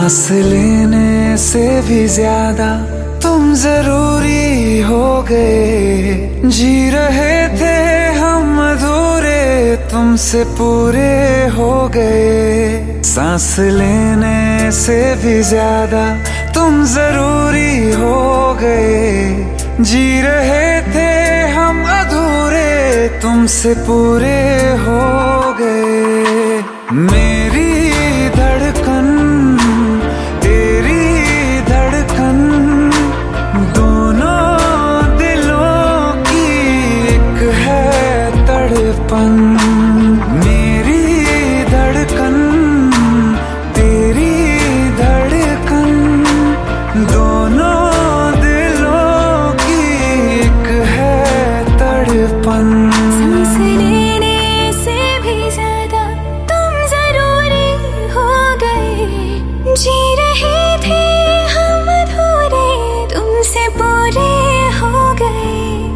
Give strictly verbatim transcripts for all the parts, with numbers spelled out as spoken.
सांस लेने से भी ज्यादा तुम जरूरी हो गए। जी रहे थे हम अधूरे, तुमसे पूरे हो गए। सांस लेने से भी ज्यादा तुम जरूरी हो गए। जी रहे थे हम अधूरे, तुमसे पूरे हो गए। मेरी धड़कन तेरी धड़कन, दोनों दिलों की एक है तड़पन। मेरी धड़कन तेरी धड़कन, दोनों दिलों की एक है तड़पन। सांस लेने से भी ज्यादा तुम जरूरी हो गए। जी रहे थे हम अधूरे, तुमसे पूरे हो गए।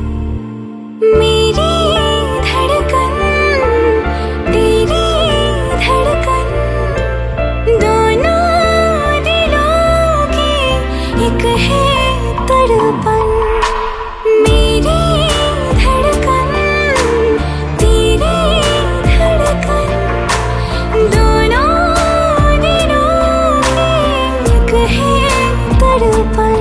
मेरी धड़कन तेरी धड़कन, दोनों दिलों की एक है तड़पन। मेरी धड़कन तेरी धड़कन, दोनों दिलों की एक है तड़पन।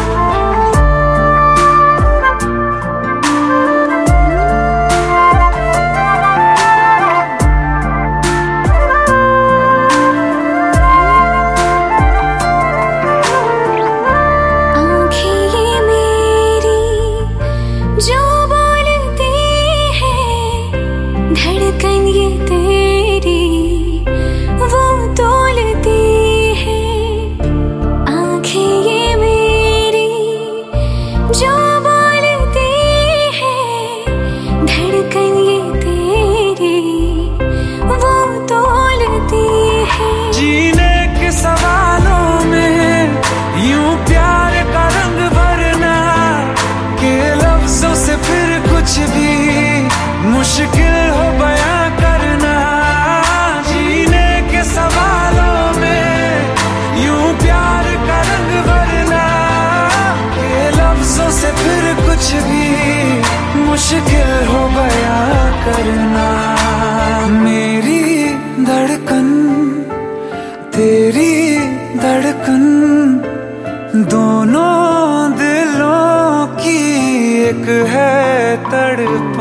जो बोलती है धड़कन ये तेरी, वो तोलती है आँखें ये मेरी। जो बोलती है धड़कन ये तेरी, वो तोलती है। जीने के सवालों में यूं प्यार का रंग भरना, के लफ्जों से फिर कुछ भी मुश्किल हो बयां करना। जीने के सवालों में यूं प्यार का रंग भरना, के लफ्जों से फिर कुछ भी मुश्किल हो बयां करना। मेरी धड़कन तेरी धड़कन, दोनों दिलों की एक है तड़पन।